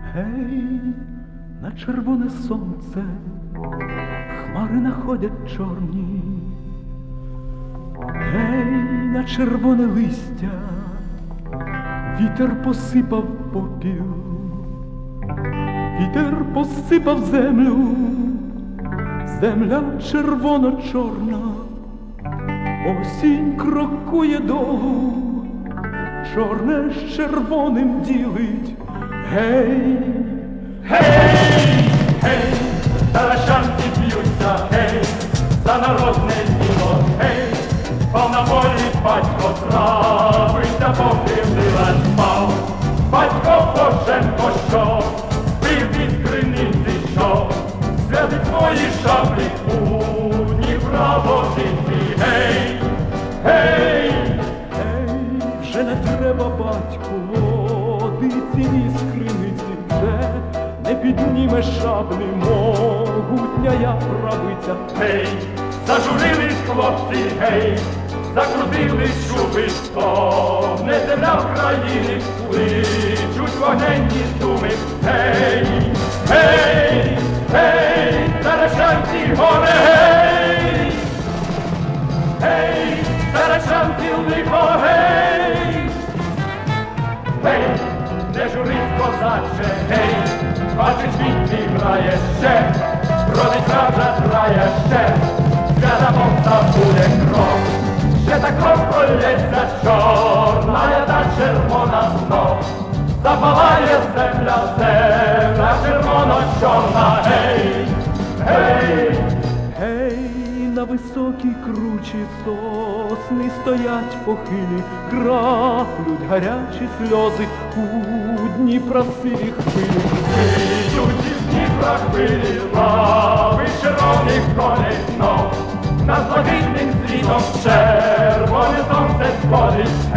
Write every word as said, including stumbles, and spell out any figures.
Гей, на червоне сонце хмари находять чорні. Гей, на червоне листя вітер посипав попіл. Вітер посипав землю, земля червоно-чорна. Осінь крокує долу, чорне з червоним ділить. Гей, гей, гей, таращанці б'ються, гей, за народне діло, гей, пав на полі батько травиться, покривдила спав. Батько Боженко, що пив від криниці, що святить твої шаблі у Дніпра водиці. Гей, гей, гей, вже не треба, батьку, водиці із криниці, вже не підніме шаблі могутняя правиця. Гей, зажурились хлопці, гей, закрутились шуби, стогне земля України, кличуть вогненні суми. Гей, гей, гей, Таращанці горе, гей, гей, Таращанці лихо, гей, гей, де журить козаче, гей, бачить світ грає ще, родить вража грає ще, свята помста буде кров, ще та кров пролється чорна, та червона знов, запалає земля, земля червоно-чорна. Гей, гей, гей, на високій кручі сосни стоять похилі, краплють гарячі сльози у Дніпра сиві хвилі. Виють із Дніпра хвилі, лави червоних коней знов, над блакитним світом червоне сонце сходить.